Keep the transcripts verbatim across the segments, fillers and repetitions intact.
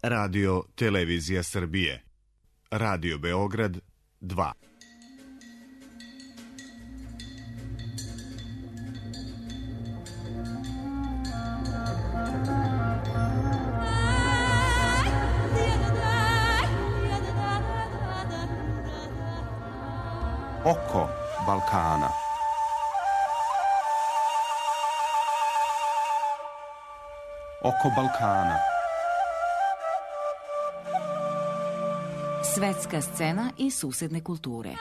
Radio Televizija Srbije. Radio Beograd dva. Oko Balkana. Oko Balkana. Svetska scena i susedne kulture.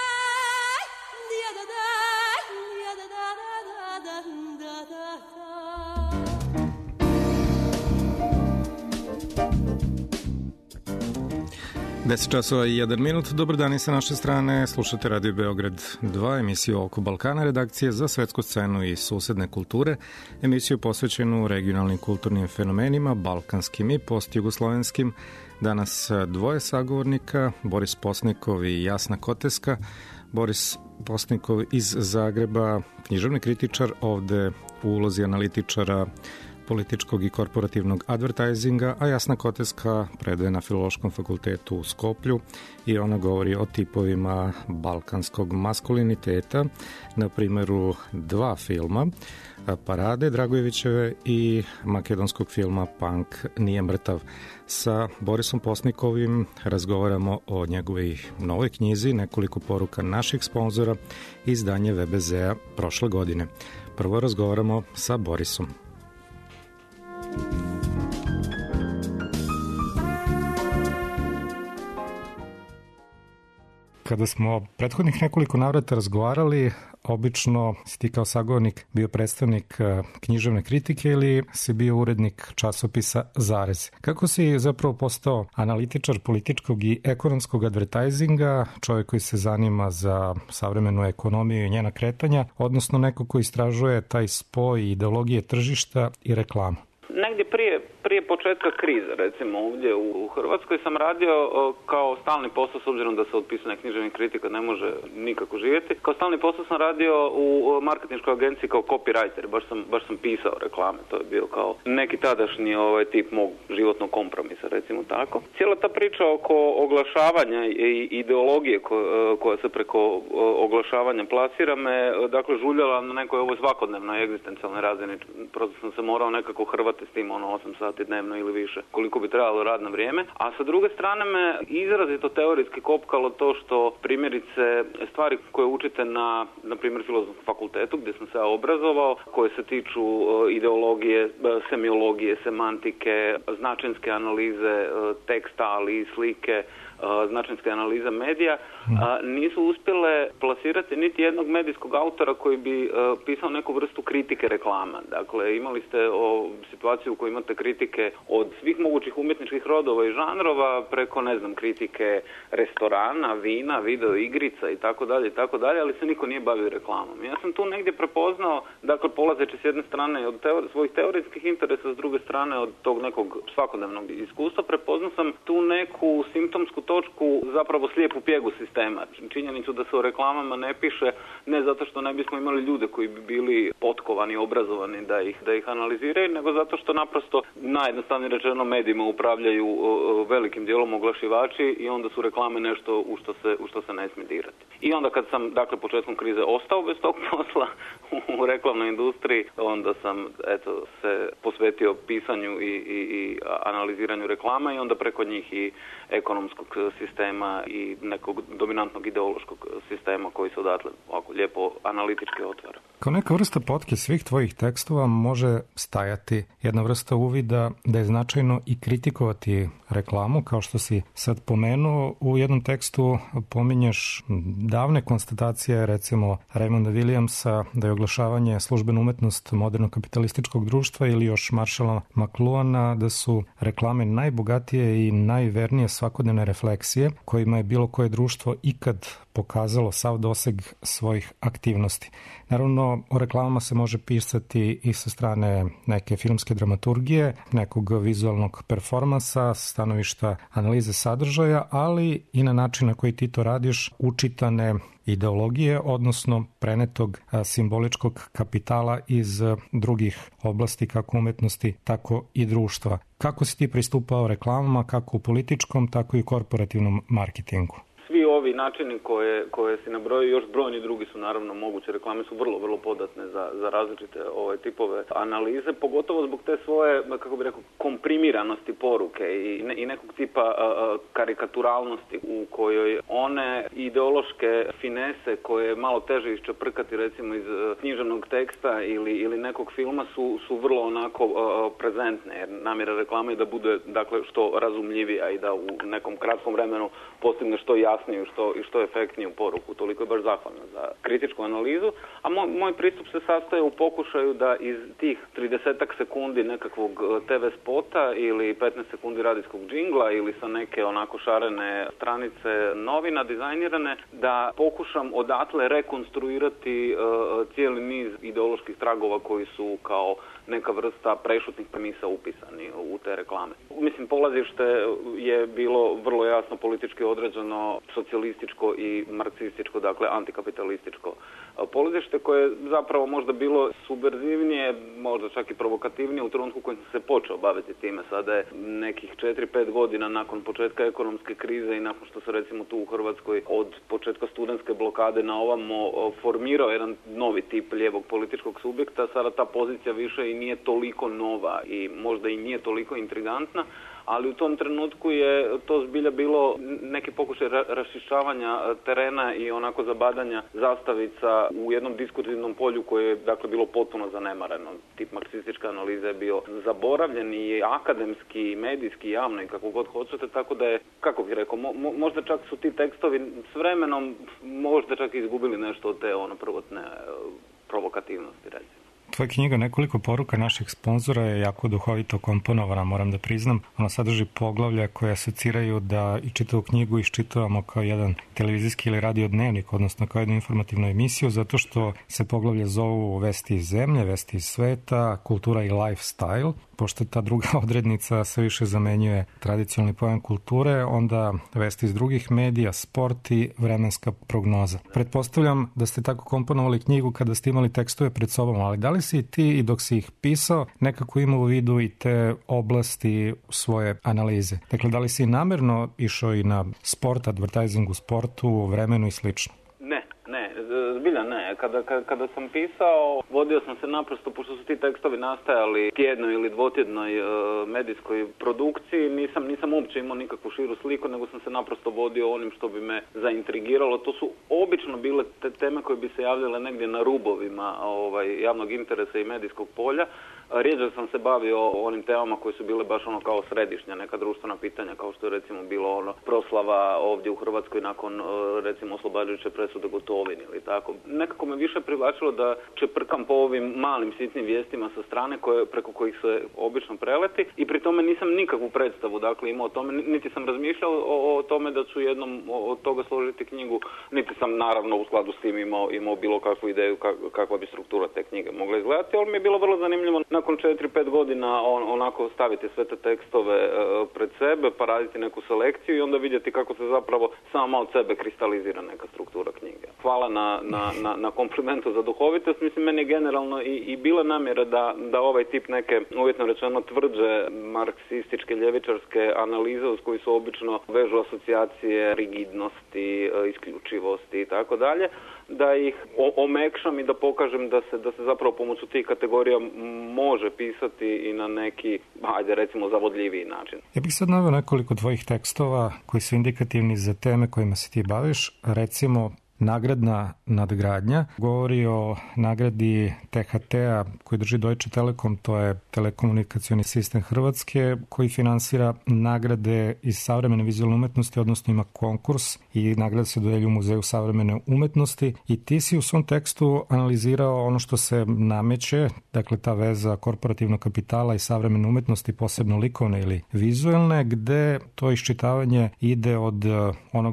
deset časova i jedan minut. Dobar dan i sa naše strane. Slušate Radio Beograd dva, emisiju Oko Balkana, redakcije za svetsku scenu i susedne kulture, emisiju posvećenu regionalnim kulturnim fenomenima, balkanskim i postjugoslovenskim. Danas dvoje sagovornika, Boris Posnikov i Jasna Koteska. Boris Posnikov iz Zagreba, književni kritičar, ovde u ulozi analitičara političkog i korporativnog advertisinga, a Jasna Koteska predaje na Filološkom fakultetu u Skoplju i ona govori o tipovima balkanskog maskuliniteta na primjeru dva filma, Parade Dragojevićeve i makedonskog filma Punk nije mrtav. Sa Borisom Posnikovim razgovaramo o njegovoj novoj knjizi, nekoliko poruka naših sponzora, izdanje ve be zea prošle godine. Prvo razgovaramo sa Borisom. Kada smo prethodnih nekoliko navrata razgovarali, obično si ti kao sagovornik bio predstavnik književne kritike ili si bio urednik časopisa Zarez. Kako si zapravo postao analitičar političkog i ekonomskog advertisinga, čovjek koji se zanima za savremenu ekonomiju i njena kretanja, odnosno neko koji istražuje taj spoj ideologije tržišta i reklama? Negdje prije, prije početka krize, recimo ovdje u Hrvatskoj sam radio kao stalni posao, s obzirom da se od pisanja književnih kritika ne može nikako živjeti. Kao stalni posao sam radio u marketinškoj agenciji kao copywriter, baš sam, baš sam pisao reklame, to je bio kao neki tadašnji ovaj tip mog životnog kompromisa, recimo tako. Cijela ta priča oko oglašavanja i ideologije ko, koja se preko oglašavanja plasira me, dakle, žuljala na nekoj ovoj svakodnevnoj egzistencijalnoj razini, prosto sam se morao nekako hrvati s tim ono osam sati dnevno ili više, koliko bi trebalo radno vrijeme. A sa druge strane me izrazito teorijski kopkalo to što primjerice stvari koje učite na, na primjer, Filozofskom fakultetu gdje sam se ja obrazovao, koje se tiču ideologije, semiologije, semantike, značenjske analize teksta, ali i slike, značenjske analiza medija, nisu uspjele plasirati niti jednog medijskog autora koji bi pisao neku vrstu kritike reklama. Dakle, imali ste o situaciju u kojoj imate kritike od svih mogućih umjetničkih rodova i žanrova preko, ne znam, kritike restorana, vina, video igrica i tako dalje i tako dalje, ali se niko nije bavio reklamom. Ja sam tu negdje prepoznao, dakle, polazeći s jedne strane od teori, svojih teoretskih interesa, s druge strane od tog nekog svakodnevnog iskustva, prepoznao sam tu neku simptomsku točku, zapravo slijepu pjegu sistema. Činjenicu da se o reklamama ne piše, ne zato što ne bismo imali ljude koji bi bili potkovani, obrazovani da ih, da ih analiziraju, nego zato što naprosto, najjednostavnije rečeno, medijima upravljaju velikim dijelom oglašivači i onda su reklame nešto u što se, u što se ne smije dirati. I onda kad sam, dakle, početkom krize ostao bez tog posla u reklamnoj industriji, onda sam, eto, se posvetio pisanju i, i, i analiziranju reklama i onda preko njih i ekonomskog sistema i nekog dominantnog ideološkog sistema koji se odatle ovako lijepo analitički otvara. Kao neka vrsta potke svih tvojih tekstova može stajati jedna vrsta uvida da je značajno i kritikovati reklamu, kao što si sad pomenuo. U jednom tekstu pominješ davne konstatacije, recimo Raymonda Williamsa, da je oglašavanje službena umetnost modernog kapitalističkog društva, ili još Marshalla McLuhana, da su reklame najbogatije i najvernije svakodnevne refleksije kojima je bilo koje društvo ikad pokazalo sav doseg svojih aktivnosti. Naravno, o reklamama se može pisati i sa strane neke filmske dramaturgije, nekog vizualnog performansa, stanovišta analize sadržaja, ali i na način na koji ti to radiš, učitane ideologije, odnosno prenetog simboličkog kapitala iz drugih oblasti, kako umetnosti, tako i društva. Kako si ti pristupao reklamama, kako u političkom, tako i u korporativnom marketingu? Svi ovi načini koje, koje si nabrojio, još brojni drugi su naravno moguće. Reklame su vrlo, vrlo podatne za, za različite ove tipove analize, pogotovo zbog te svoje, kako bih rekao, komprimiranosti poruke i, ne, i nekog tipa a, karikaturalnosti u kojoj one ideološke finese koje je malo teže iščeprkati recimo iz književnog teksta ili, ili nekog filma su, su vrlo onako a, prezentne, jer namjera reklame je da bude dakle, što razumljivija i da u nekom kratkom vremenu postigne što jasnije i što, i što efektniju poruku. Toliko je baš zahvalno za kritičku analizu. A moj, moj pristup se sastoje u pokušaju da iz tih tridesetak sekundi nekakvog te ve spota ili petnaest sekundi radijskog džingla ili sa neke onako šarene stranice novina dizajnirane, da pokušam odatle rekonstruirati uh, cijeli niz ideoloških tragova koji su kao neka vrsta prešutnih premisa upisani u te reklame. Mislim, polazište je bilo vrlo jasno politički određeno, socijalističko i marksističko, dakle antikapitalističko polazište koje je zapravo možda bilo subverzivnije, možda čak i provokativnije u trenutku kojem sam se počeo baviti time. Sada je nekih četiri pet godina nakon početka ekonomske krize i nakon što se recimo tu u Hrvatskoj od početka studentske blokade na ovamo formirao jedan novi tip lijevog političkog subjekta, sada ta pozicija više i nije toliko nova i možda i nije toliko intrigantna, ali u tom trenutku je to zbilja bilo neki pokušaj raščišćavanja terena i onako zabadanja zastavica u jednom diskutivnom polju koje je dakle bilo potpuno zanemareno. Tip marksističke analize je bio zaboravljen i akademski, i medijski, i javno i kako god hoćete, tako da je, kako bih rekao, mo, možda čak su ti tekstovi s vremenom možda čak izgubili nešto od te ono prvotne provokativnosti, recimo. Tvoja knjiga Nekoliko poruka naših sponzora je jako duhovito komponovana, moram da priznam. Ona sadrži poglavlja koje asociraju da i čitavu knjigu iščitavamo kao jedan televizijski ili radio dnevnik, odnosno kao jednu informativnu emisiju, zato što se poglavlja zovu Vesti iz zemlje, Vesti iz sveta, Kultura i lifestyle. Pošto ta druga odrednica sve više zamenjuje tradicionalni pojam kulture, onda vesti iz drugih medija, sport i vremenska prognoza. Pretpostavljam da ste tako komponovali knjigu kada ste imali tekstove pred sobom, ali da li si ti i dok si ih pisao nekako imao u vidu i te oblasti svoje analize? Dakle, da li si namerno išao i na sport, advertising u sportu, vremenu i slično? Ne, ne, zbilja ne. Kada, kada, kada sam pisao, vodio sam se naprosto, pošto su ti tekstovi nastajali tjednoj ili dvotjednoj e, medijskoj produkciji, nisam, nisam uopće imao nikakvu širu sliku, nego sam se naprosto vodio onim što bi me zaintrigiralo. To su obično bile te teme koje bi se javljale negdje na rubovima ovaj, javnog interesa i medijskog polja. Rijeđe sam se bavio onim temama koje su bile baš ono kao središnja neka društvena pitanja, kao što je recimo bilo ono proslava ovdje u Hrvatskoj nakon recimo oslobađajuće presude Gotovini ili tako. Nekako me više privlačilo da čeprkam po ovim malim sitnim vijestima sa strane koje, preko kojih se obično preleti i pri tome nisam nikakvu predstavu dakle imao o tome, niti sam razmišljao o, o tome da ću jednom od toga složiti knjigu, niti sam naravno u skladu s tim imao, imao bilo kakvu ideju kak, kakva bi struktura te knjige mogla izgledati, ali mi je bilo vrlo zanimljivo nakon četiri pet godina on, onako staviti sve te tekstove e, pred sebe, pa raditi neku selekciju i onda vidjeti kako se zapravo sama od sebe kristalizira neka struktura knjige. Hvala na, na, na, na komplimentu za duhovitost. Mislim, meni je generalno i, i bila namjera da, da ovaj tip neke, uvjetno rečeno, tvrđe marksističke, ljevičarske analize uz koji su obično vežu asocijacije rigidnosti, isključivosti i tako dalje, da ih omekšam i da pokažem da se, da se zapravo pomoću tih kategorija može pisati i na neki, ajde recimo, zavodljiviji način. Ja bih sad naveo nekoliko tvojih tekstova koji su indikativni za teme kojima se ti baviš. Recimo, nagradna nadgradnja govori o nagradi te ha te-a koji drži Deutsche Telekom, to je telekomunikacioni sistem Hrvatske koji finansira nagrade iz savremene vizualne umetnosti, odnosno ima konkurs i nagrada se dodeljuje u Muzeju savremene umetnosti i ti si u svom tekstu analizirao ono što se nameće, dakle ta veza korporativnog kapitala i savremene umetnosti, posebno likovne ili vizualne, gde to iščitavanje ide od onoga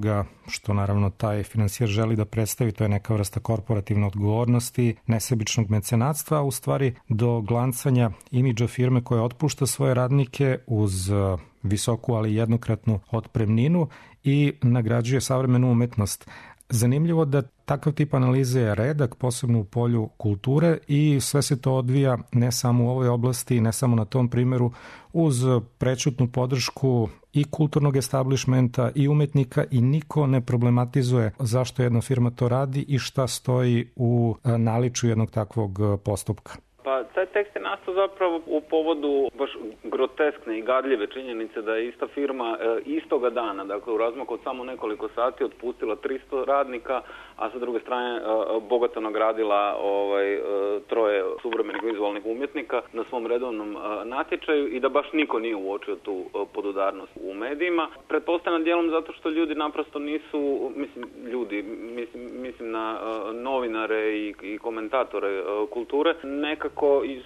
što naravno taj financijer želi da predstavi, to je neka vrsta korporativne odgovornosti, nesebičnog mecenatstva, a u stvari do glancanja imidža firme koja otpušta svoje radnike uz visoku, ali jednokratnu otpremninu i nagrađuje savremenu umetnost. Zanimljivo da takav tip analize je redak, posebno u polju kulture, i sve se to odvija ne samo u ovoj oblasti, ne samo na tom primjeru, uz prećutnu podršku i kulturnog establishmenta i umetnika, i niko ne problematizuje zašto jedna firma to radi i šta stoji u naličju jednog takvog postupka. Pa taj tekst je nastao zapravo u povodu baš groteskne i gadljive činjenice da je ista firma e, istoga dana, dakle u razmaku od samo nekoliko sati, otpustila tristo radnika, a sa druge strane e, bogato nagradila ovaj, e, troje suvremenih vizualnih umjetnika na svom redovnom e, natječaju, i da baš niko nije uočio tu e, podudarnost u medijima. Pretpostavljam dijelom zato što ljudi naprosto nisu, mislim, ljudi, mislim, mislim na e, novinare i, i komentatore e, kulture, nekako iz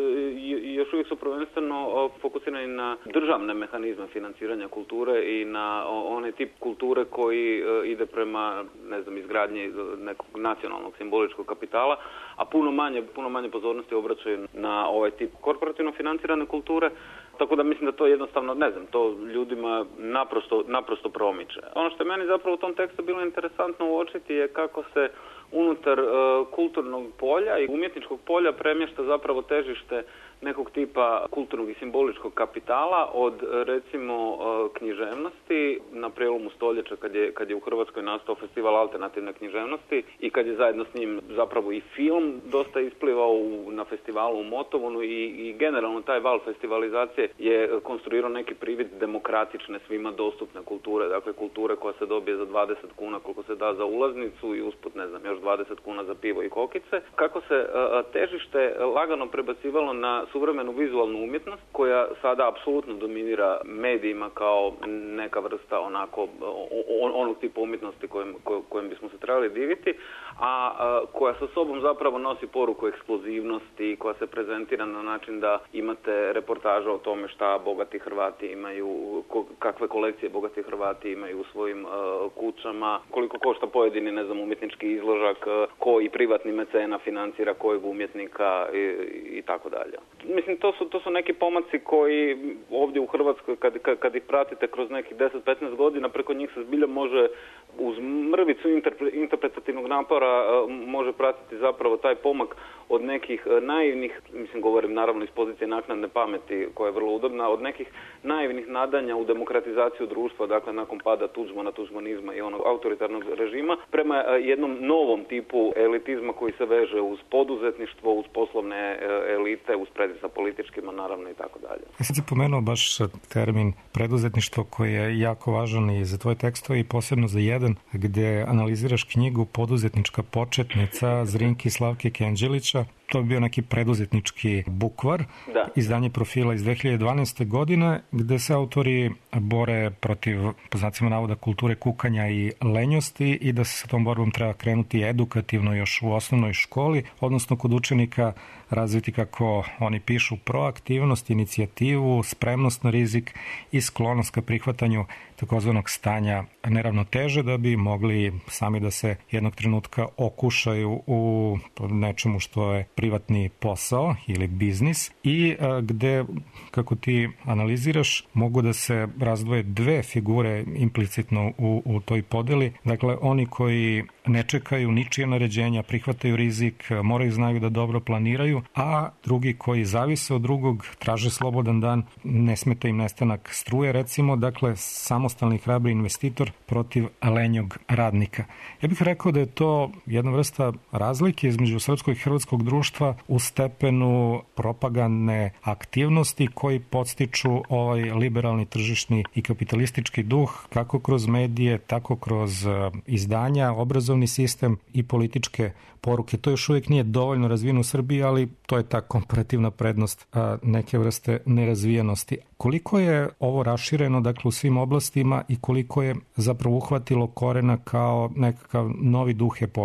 još uvijek su prvenstveno fokusirani na državne mehanizme financiranja kulture i na onaj tip kulture koji ide prema, ne znam, izgradnji nekog nacionalnog simboličkog kapitala, a puno manje, puno manje pozornosti obraćaju na ovaj tip korporativno financirane kulture. Tako da mislim da to jednostavno, ne znam, to ljudima naprosto, naprosto promiče. Ono što je meni zapravo u tom tekstu bilo interesantno uočiti je kako se unutar uh, kulturnog polja i umjetničkog polja premješta zapravo težište nekog tipa kulturnog i simboličkog kapitala od, recimo, uh, književnosti na prijelomu stoljeća kad je, kad je u Hrvatskoj nastao festival alternativne književnosti i kad je zajedno s njim zapravo i film dosta isplivao u, na festivalu u Motovunu i, i generalno taj val festivalizacije je konstruirao neki privid demokratične, svima dostupne kulture, dakle kulture koja se dobije za dvadeset kuna koliko se da za ulaznicu i usput, ne znam, još dvadeset kuna za pivo i kokice. Kako se uh, težište lagano prebacivalo na suvremenu vizualnu umjetnost koja sada apsolutno dominira medijima kao neka vrsta onako on, onog tipa umjetnosti kojem, kojem bismo se trebali diviti, a, a koja sa sobom zapravo nosi poruku eksplozivnosti, koja se prezentira na način da imate reportaža o tome šta bogati Hrvati imaju, ko, kakve kolekcije bogati Hrvati imaju u svojim a, kućama, koliko košta pojedini, ne znam, umjetnički izložak, a, ko i privatni mecena financira kojeg umjetnika i, i tako dalje. Mislim, to su, to su neki pomaci koji ovdje u Hrvatskoj, kad, kad, kad ih pratite kroz nekih deset do petnaest godina, preko njih se zbilja može uz mrvicu interpre, interpretativnog napora može pratiti zapravo taj pomak od nekih naivnih, mislim, govorim naravno iz pozicije naknadne pameti koja je vrlo udobna, od nekih naivnih nadanja u demokratizaciju društva, dakle nakon pada Tuđmana, tuđmanizma i onog autoritarnog režima, prema jednom novom tipu elitizma koji se veže uz poduzetništvo, uz poslovne elite, uz predvisa sa političkima, naravno, i tako dalje. Ja sam si pomenuo baš termin preduzetništvo koji je jako važan i za tvoje tekstove i posebno za jedan gdje analiziraš knjigu Poduzetnička početnica Zrinke i Slavke Kenđelića. To je bio neki preduzetnički bukvar, da. Izdanje Profila iz dve hiljade dvanaeste. godine, gde se autori bore protiv, po znacima navoda, kulture kukanja i lenjosti i da se sa tom borbom treba krenuti edukativno još u osnovnoj školi, odnosno kod učenika razviti, kako oni pišu, proaktivnost, inicijativu, spremnost na rizik i sklonost ka prihvatanju takozvanog stanja neravnoteže, da bi mogli sami da se jednog trenutka okušaju u nečemu što je privatni posao ili biznis i a, gde, kako ti analiziraš, mogu da se razdvoje dve figure implicitno u, u toj podeli. Dakle, oni koji ne čekaju ničije naređenja, prihvataju rizik, moraju znaju da dobro planiraju, a drugi koji zavise od drugog, traže slobodan dan, ne smeta im nestanak struje, recimo, dakle, samostalni hrabri investitor protiv lenjog radnika. Ja bih rekao da je to jedna vrsta razlike između srpskog i hrvatskog društva u stepenu propagandne aktivnosti koji podstiču ovaj liberalni tržišni i kapitalistički duh, kako kroz medije, tako kroz izdanja, obrazovni sistem i političke poruke. To još uvijek nije dovoljno razvijeno u Srbiji, ali to je ta komparativna prednost a, neke vrste nerazvijenosti. Koliko je ovo rašireno, dakle, u svim oblastima i koliko je zapravo uhvatilo korena kao nekakav novi duh epohe?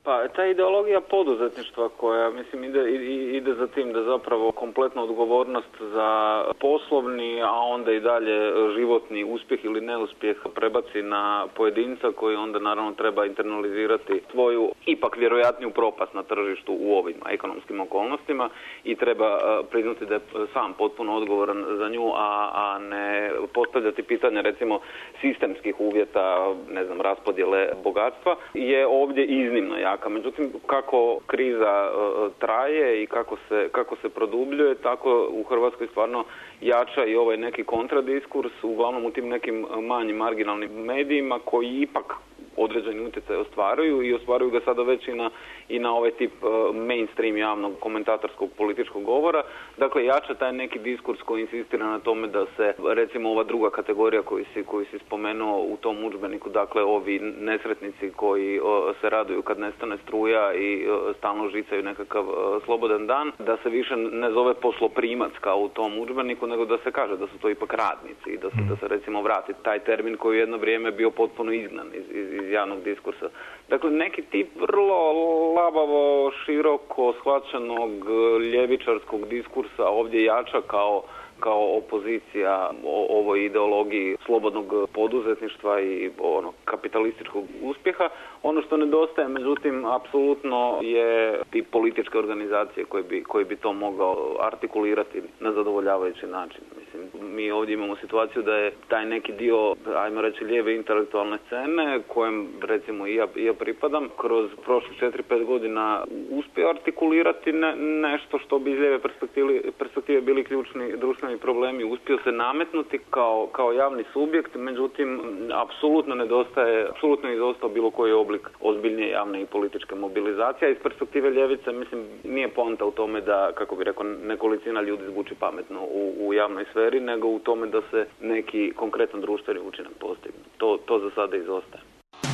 Pa ta ideologija poduzetništva koja, mislim, ide, ide za tim da zapravo kompletna odgovornost za poslovni, a onda i dalje životni uspjeh ili neuspjeh prebaci na pojedinca koji onda naravno treba internalizirati svoju ipak vjerojatniju propast na tržištu u ovim ekonomskim okolnostima i treba priznati da je sam potpuno odgovoran za nju, a, a ne postavljati pitanje recimo sistemskih uvjeta, ne znam, raspodjele bogatstva, je ovdje iznimno jaka. Međutim, kako kriza uh, traje i kako se, kako se produbljuje, tako u Hrvatskoj stvarno jača i ovaj neki kontradiskurs, uglavnom u tim nekim manjim marginalnim medijima koji ipak određeni utjecaj ostvaruju i ostvaruju ga sada već i na, i na ovaj tip uh, mainstream javnog komentatorskog političkog govora. Dakle, jača taj neki diskurs koji insistira na tome da se, recimo, ova druga kategorija koju si, koju si spomenuo u tom udžbeniku, dakle, ovi nesretnici koji uh, se raduju kad nestane struja i uh, stalno žicaju nekakav uh, slobodan dan, da se više ne zove posloprimac kao u tom udžbeniku, nego da se kaže da su to ipak radnici i da se, da se recimo vrati taj termin koji jedno vrijeme bio potpuno izgnan iz, iz iz javnog diskursa. Dakle, neki tip vrlo labavo, široko shvaćenog ljevičarskog diskursa ovdje jača kao kao opozicija o ovoj ideologiji slobodnog poduzetništva i ono kapitalističkog uspjeha. Ono što nedostaje, međutim, apsolutno je i političke organizacije koje bi, koje bi to mogao artikulirati na zadovoljavajući način. Mislim, mi ovdje imamo situaciju da je taj neki dio, ajmo reći, lijeve intelektualne scene, kojem recimo i ja, i ja pripadam, kroz prošlih četiri pet godina uspio artikulirati ne, nešto što bi iz lijeve perspektive, perspektive bili ključni društveni problemi, uspio se nametnuti kao, kao javni subjekt, međutim, apsolutno nedostaje, apsolutno je izostao bilo koji oblik ozbiljnije javne i političke mobilizacije. A iz perspektive ljevice, mislim, nije poanta u tome da, kako bi rekao, nekolicina ljudi zvuči pametno u, u javnoj sferi, nego u tome da se neki konkretan društveni učinak postigne. To, to za sada izostaje.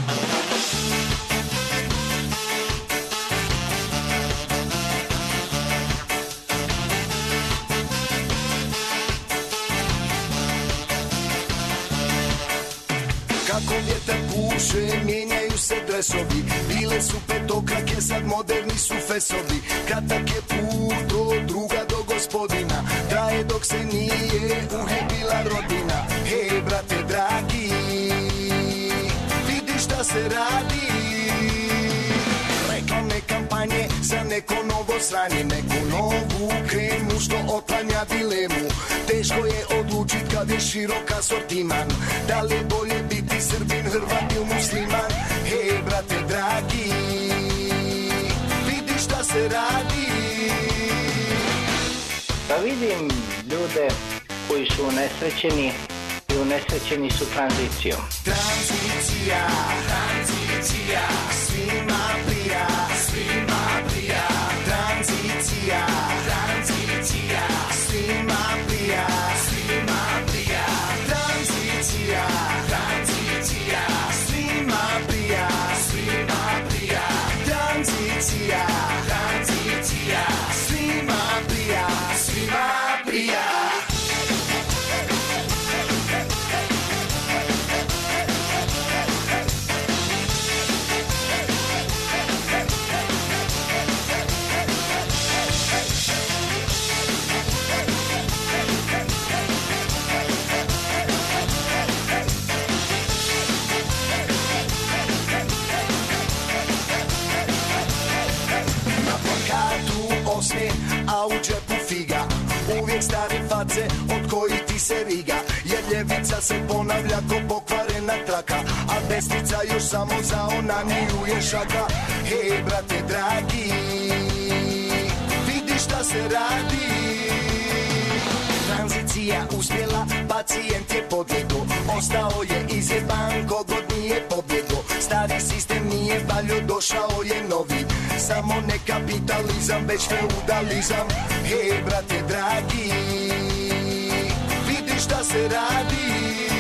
Kako vjetar puše, mijenjaju se dresovi. Bile su petokrake, sad moderni su fesovi. Kratak je put do druga, do gospodina. Traje dok se nije uhebila rodina. Hej, brate dragi, vidi šta se radi. Reklamne kampanje za neko novo sranje, neku novu kremu što otlanja dilemu. Teško je odlučit kad je širok asortiman, da li je bolje biti Srbin, Hrvat ili musliman. Hej, brate dragi, vidi šta se radi. Pa vidim ljude koji su unesrećeni i unesrećeni su tranzicijom. Tranzicija, tranzicija, svima prija, svima prija. Tranzicija, tranzicija, svima prija, svima prija. Tranzicija, tranzicija, svima prija, svima prija. Tranzicija, tranzicija, svima prija, svima prija. A u džepu figa, uvijek stare face od kojih ti se riga. Jer ljevica se ponavlja ko pokvarena traka, a desnica još samo za onaniju je šaka. Hej, brate dragi, vidi šta se radi. Tranzicija uspjela, pacijent je pobjegao, ostao je izjeban kogod nije pobjegao. Stari sistem nije valjo, došao je novi, samo ne kapitalizam, već feudalizam. Hej, brate dragi, vidi šta se radi.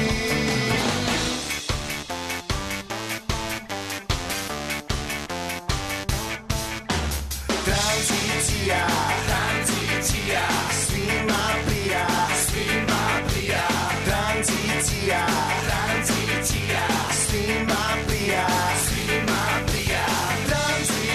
Tranzicija, tranzicija, svima prija, svima prija. Tranzicija, tranzicija, svima prija, svima prija. Tranzicija.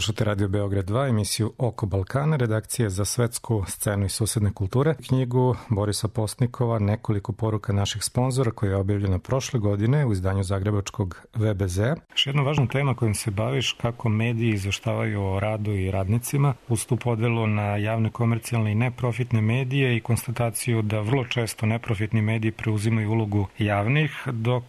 Slušate Radio Beograd dva, emisiju Oko Balkana, redakcije za svetsku scenu i susedne kulture. Knjigu Borisa Postnikova Nekoliko poruka naših sponzora, koja je objavljena prošle godine u izdanju zagrebačkog V B Z. Još jedna važna tema kojom se baviš, kako mediji izveštavaju o radu i radnicima, uz tu podelu na javne komercijalne i neprofitne medije i konstataciju da vrlo često neprofitni mediji preuzimaju ulogu javnih, dok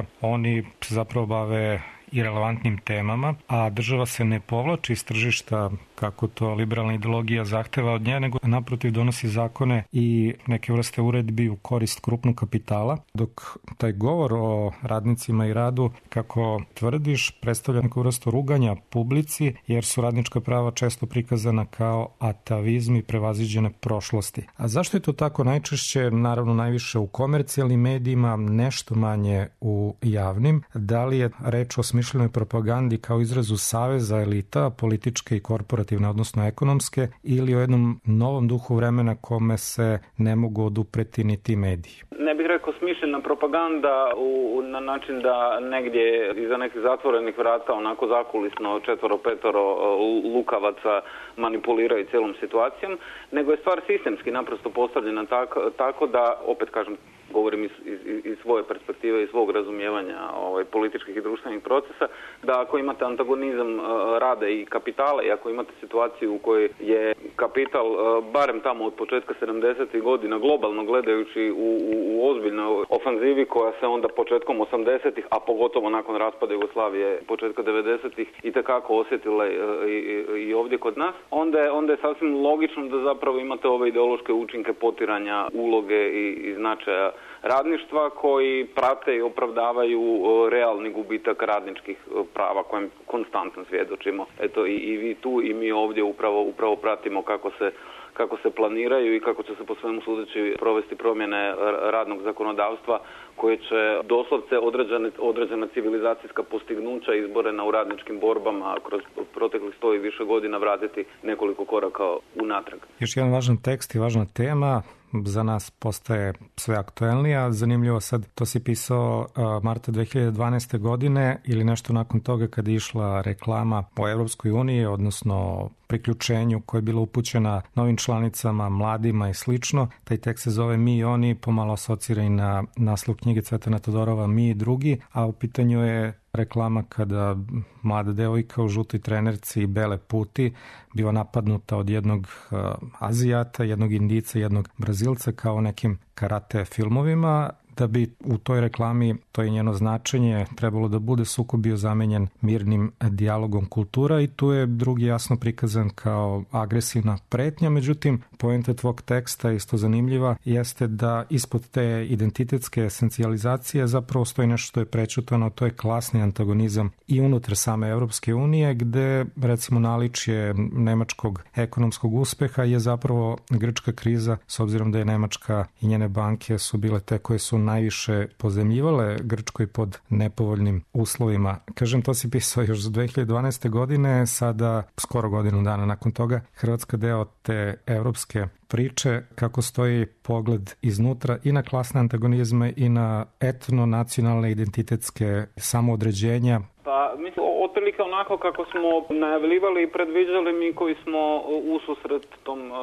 oni se zapravo bave i relevantnim temama, a država se ne povlači iz tržišta kako to liberalna ideologija zahteva od nje, nego naprotiv donosi zakone i neke vrste uredbi u korist krupnog kapitala, dok taj govor o radnicima i radu, kako tvrdiš, predstavlja neku vrstu ruganja publici, jer su radnička prava često prikazana kao atavizmi prevaziđene prošlosti. A zašto je to tako? Najčešće, naravno najviše u komercijalnim medijima, nešto manje u javnim. Da li je reč o smišljenoj propagandi kao izrazu saveza elita, političke i korporativne, odnosno ekonomske, ili o jednom novom duhu vremena kome se ne mogu odupreti ni ti mediji? Ne bih rekao smišljena propaganda u, na način da negdje iza nekih zatvorenih vrata, onako zakulisno četvoro, petoro lukavaca manipuliraju cijelom situacijom, nego je stvar sistemski naprosto postavljena tako, tako da, opet kažem, govorim iz, iz, iz svoje perspektive i svog razumijevanja ovaj, političkih i društvenih procesa, da ako imate antagonizam uh, rada i kapitala i ako imate situaciju u kojoj je kapital, uh, barem tamo od početka sedamdesetih godina, globalno gledajući u, u, u ozbiljnoj ofanzivi koja se onda početkom osamdesetih, a pogotovo nakon raspada Jugoslavije početka devedesetih itekako osjetila i, i, i ovdje kod nas, onda je, onda je sasvim logično da zapravo imate ove ideološke učinke potiranja uloge i, i značaja radništva koji prate i opravdavaju realni gubitak radničkih prava kojem konstantno svjedočimo. Eto i, i vi tu i mi ovdje upravo upravo pratimo kako se kako se planiraju i kako će se po svemu sudeći provesti promjene radnog zakonodavstva koje će doslovce određene, određena civilizacijska postignuća izborena u radničkim borbama kroz proteklih sto i više godina vratiti nekoliko koraka unatrag. Još jedan važan tekst i važna tema za nas postaje sve aktuelnija. Zanimljivo sad, to si pisao uh, marta dve hiljade dvanaeste. godine ili nešto nakon toga kada je išla reklama o Evropskoj uniji, odnosno priključenju koja je bila upućena novim članicama, mladima i slično. Taj tekst se zove Mi i oni, pomalo asocira i na naslov knjige Cvetana Todorova Mi i drugi, a u pitanju je reklama kada mlada devojka u žutoj trenerci i bele puti biva napadnuta od jednog uh, Azijata, jednog Indica, jednog Brazilca kao nekim karate filmovima, da bi u toj reklami, to je njeno značenje, trebalo da bude sukob bio zamenjen mirnim dijalogom kultura i tu je drugi jasno prikazan kao agresivna pretnja. Međutim, poenta tvog teksta, isto zanimljiva, jeste da ispod te identitetske esencijalizacije zapravo stoji nešto što je prečutano, to je klasni antagonizam i unutar same Evropske unije, gde recimo naličje nemačkog ekonomskog uspeha je zapravo grčka kriza, s obzirom da je Nemačka i njene banke su bile te koje su najviše pozemljivale Grčkoj pod nepovoljnim uslovima. Kažem, to si pisao još za dve hiljade dvanaeste. godine, sada skoro godinu dana nakon toga, Hrvatska deo te evropske priče, kako stoji pogled iznutra i na klasne antagonizme i na etno-nacionalne identitetske samoodređenja. Pa, mislim, otprilike onako kako smo najavljivali i predviđali mi koji smo ususret tom uh,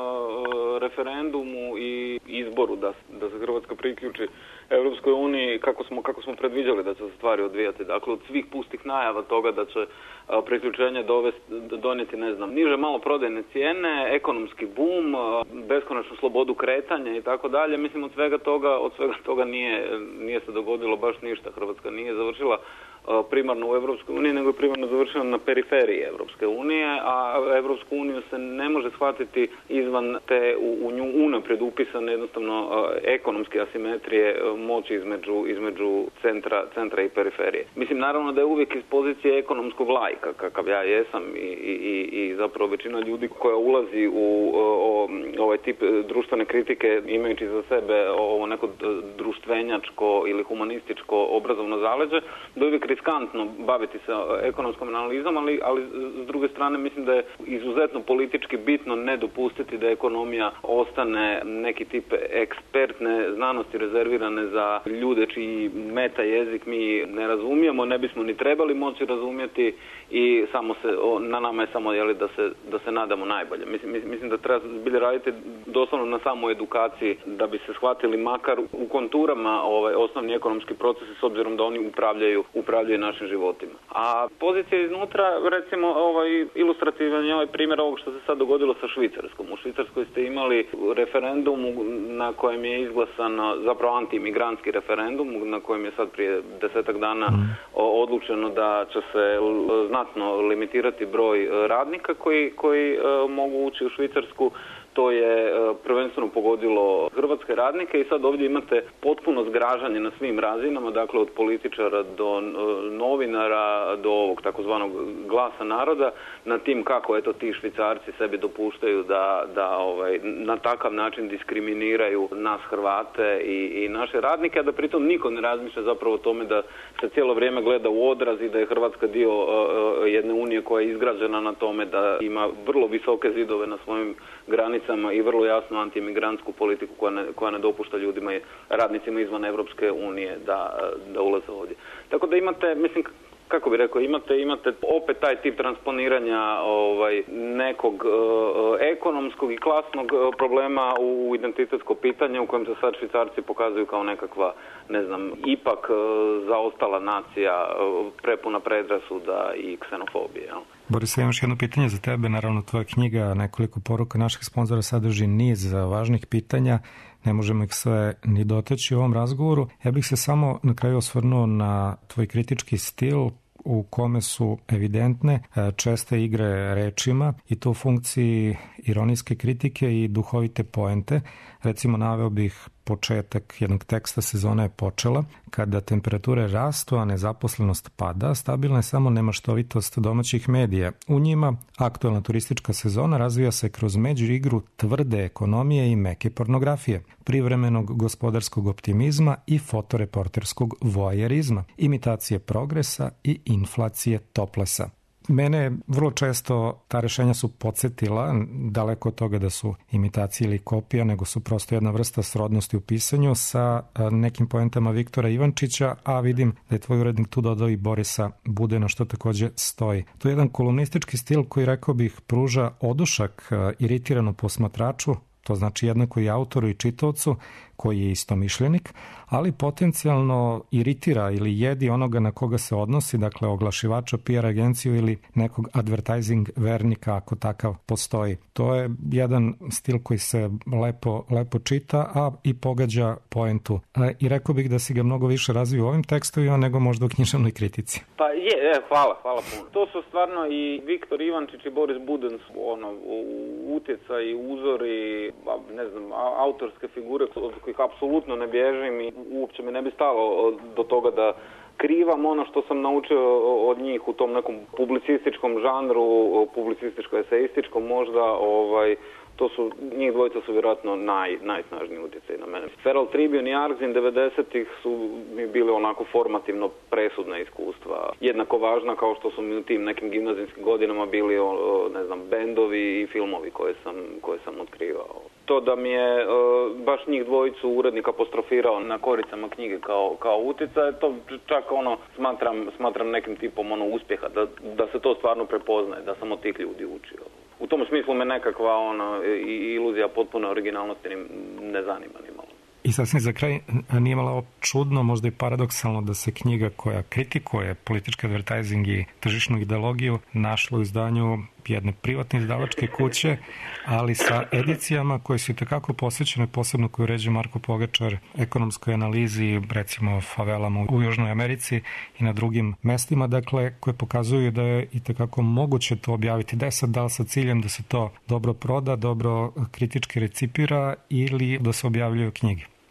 referendumu i izboru da, da se Hrvatska priključi Europskoj uniji, kako smo, kako smo predviđali da će se stvari odvijati. Dakle, od svih pustih najava toga da će uh, priključenje dovesti, donijeti, ne znam, niže maloprodajne cijene, ekonomski boom, uh, beskonačnu slobodu kretanja i tako dalje. Mislim, od svega toga, od svega toga nije, nije se dogodilo baš ništa. Hrvatska nije završila primarno u Evropskoj uniji, nego je primarno završeno na periferiji Evropske unije, a Evropsku uniju se ne može shvatiti izvan te u, u nju unaprijed upisane jednostavno ekonomske asimetrije moći između, između centra, centra i periferije. Mislim, naravno da je uvijek iz pozicije ekonomskog lajka, kakav ja jesam i, i, i zapravo većina ljudi koja ulazi u o, ovaj tip društvene kritike imajući za sebe ovo neko društvenjačko ili humanističko obrazovno zaleđe, da uvijek riskantno baviti se ekonomskom analizom, ali, ali s druge strane mislim da je izuzetno politički bitno ne dopustiti da ekonomija ostane neki tip ekspertne znanosti rezervirane za ljude čiji meta jezik mi ne razumijemo, ne bismo ni trebali moći razumjeti i samo se, na nama je samo jeli, da, se, da se nadamo najbolje. Mislim, mislim da treba zbilja raditi doslovno na samoj edukaciji da bi se shvatili makar u konturama ovaj, osnovni ekonomski procesi s obzirom da oni upravljaju, upravljaju našim životima. A pozicija iznutra, recimo ovaj, ilustrativan je ovaj primjer ovog što se sad dogodilo sa Švicarskom. U Švicarskoj ste imali referendum na kojem je izglasano, zapravo anti-imigrantski referendum, na kojem je sad prije desetak dana mm. odlučeno da će se znatno limitirati broj radnika koji, koji uh, mogu ući u Švicarsku. To je prvenstveno pogodilo hrvatske radnike i sad ovdje imate potpuno zgražanje na svim razinama, dakle od političara do novinara, do ovog takozvanog glasa naroda, na tim kako eto ti Švicarci sebi dopuštaju da, da ovaj, na takav način diskriminiraju nas Hrvate i, i naše radnike, a da pritom niko ne razmišlja zapravo o tome da se cijelo vrijeme gleda u odraz i da je Hrvatska dio uh, jedne unije koja je izgrađena na tome da ima vrlo visoke zidove na svojim granicama i vrlo jasnu antiimigrantsku politiku koja ne, koja ne dopušta ljudima i radnicima izvan Europske unije da, da ulaze ovdje. Tako da imate, mislim, kako bi rekao, imate, imate opet taj tip transponiranja ovaj, nekog uh, ekonomskog i klasnog problema u identitetsko pitanje u kojem se sad Švicarci pokazuju kao nekakva, ne znam, ipak uh, zaostala nacija, uh, prepuna predrasuda i ksenofobije. Jel? Boris, imaš jedno pitanje za tebe. Naravno, tvoja knjiga, nekoliko poruka naših sponzora sadrži niz važnih pitanja. Ne možemo ih sve ni doteći u ovom razgovoru. Ja bih se samo na kraju osvrnuo na tvoj kritički stil u kome su evidentne česte igre rečima i to u funkciji ironijske kritike i duhovite poente. Recimo, naveo bih početak jednog teksta Sezona je počela, kada temperature rastu, a nezaposlenost pada, stabilna je samo nemaštovitost domaćih medija. U njima aktualna turistička sezona razvija se kroz međuigru tvrde ekonomije i meke pornografije, privremenog gospodarskog optimizma i fotoreporterskog voajerizma, imitacije progresa i inflacije toplesa. Mene vrlo često ta rešenja su podsjetila, daleko od toga da su imitacije ili kopija, nego su prosto jedna vrsta srodnosti u pisanju sa nekim poentama Viktora Ivančića, a vidim da je tvoj urednik tu dodao i Borisa Budena, što takođe stoji. To je jedan kolumnistički stil koji, rekao bih, pruža odušak iritiranom posmatraču, to znači jednako i autoru i čitaocu koji je istomišljenik, ali potencijalno iritira ili jedi onoga na koga se odnosi, dakle oglašivača, P R agenciju ili nekog advertising vernika ako takav postoji. To je jedan stil koji se lepo, lepo čita, a i pogađa poentu. I rekao bih da si ga mnogo više razvio u ovim tekstovima nego možda u književnoj kritici. Pa je, je hvala, hvala puno. To su stvarno i Viktor Ivančić i Boris Buden su ono, utjecaj, uzori, ne znam, autorske figure od kojih apsolutno ne bježim i uopće mi ne bi stalo do toga da krivam ono što sam naučio od njih u tom nekom publicističkom žanru, publicističko-eseističkom možda, ovaj, to su, njih dvojica su vjerojatno naj, najsnažniji utjecaj na mene. Feral Tribune i Argzin devedesetih su mi bili onako formativno presudna iskustva. Jednako važna kao što su mi u tim nekim gimnazijskim godinama bili, ne znam, bendovi i filmovi koje sam, koje sam otkrivao. To da mi je uh, baš njih dvojicu urednik apostrofirao na koricama knjige kao, kao utjecaj, to čak ono smatram, smatram nekim tipom ono uspjeha, da, da se to stvarno prepoznaje, da sam od tih ljudi učio. U tom smislu me nekakva ono, iluzija potpune originalnosti ne zanima ni malo. I sasvim za kraj, nije malo čudno, možda i paradoksalno da se knjiga koja kritikuje politički advertising i tržišnu ideologiju našla u izdanju jedne privatne izdavačke kuće, ali sa edicijama koje su itekako posvećene, posebno koju uređuje Marko Pogačar, ekonomskoj analizi, recimo favelama u Južnoj Americi i na drugim mestima, dakle, koje pokazuju da je itekako moguće to objaviti. Da je sad da li sa ciljem da se to dobro proda, dobro kritički recipira ili da se objavljuju knjige?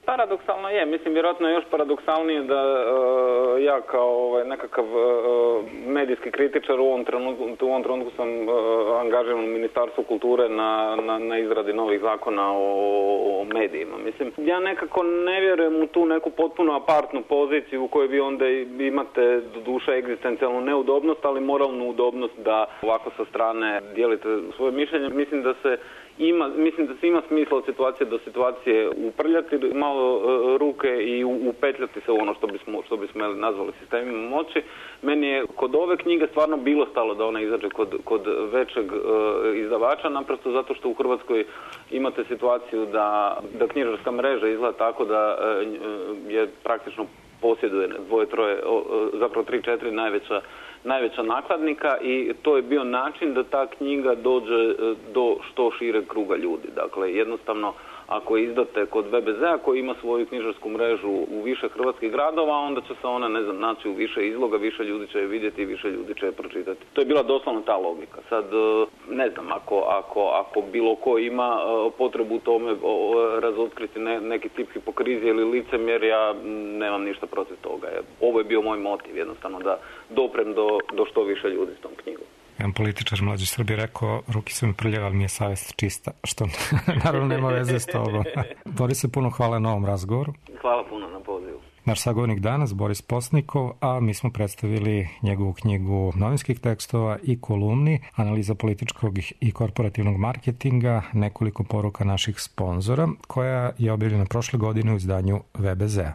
Paradoksalno je, mislim vjerojatno je još paradoksalnije da uh, ja kao ovaj, nekakav uh, medijski kritičar u ovom trenutku, u ovom trenutku sam uh, angažiran u Ministarstvu kulture na, na, na izradi novih zakona o, o medijima. Mislim, ja nekako ne vjerujem u tu neku potpuno apartnu poziciju u kojoj vi onda imate do duše egzistencijalnu neudobnost, ali moralnu udobnost da ovako sa strane dijelite svoje mišljenje. Mislim da se Ima, mislim da se ima smisla od situacije do situacije uprljati malo uh, ruke i upetljati se u ono što bismo, što bismo nazvali sistemima moći. Meni je kod ove knjige stvarno bilo stalo da ona izađe kod, kod većeg uh, izdavača, naprosto zato što u Hrvatskoj imate situaciju da, da knjižarska mreža izgleda tako da uh, je praktično posjeduje dvoje, troje, uh, zapravo tri, četiri najveća najveća nakladnika i to je bio način da ta knjiga dođe do što šireg kruga ljudi. Dakle, jednostavno, ako izdate kod V B Z-a koji ima svoju knjižarsku mrežu u više hrvatskih gradova, onda će se ona, ne znam, naći u više izloga, više ljudi će je vidjeti i više ljudi će je pročitati. To je bila doslovno ta logika. Sad, ne znam, ako, ako, ako bilo ko ima potrebu u tome razotkriti ne, neki tip hipokrizije ili licemjerja, nemam ništa protiv toga. Ovo je bio moj motiv, jednostavno, da doprem do, do što više ljudi s tom knjigom. Jedan političar mlađi Srbije rekao, ruke su mi prljave, ali mi je savjest čista, što naravno nema veze s tobom. Boris, puno hvala na ovom razgovoru. Hvala puno na pozivu. Naš sagovornik danas, Boris Postnikov, a mi smo predstavili njegovu knjigu novinskih tekstova i kolumni, analiza političkog i korporativnog marketinga, nekoliko poruka naših sponzora, koja je objavljena prošle godine u izdanju V B Z-a.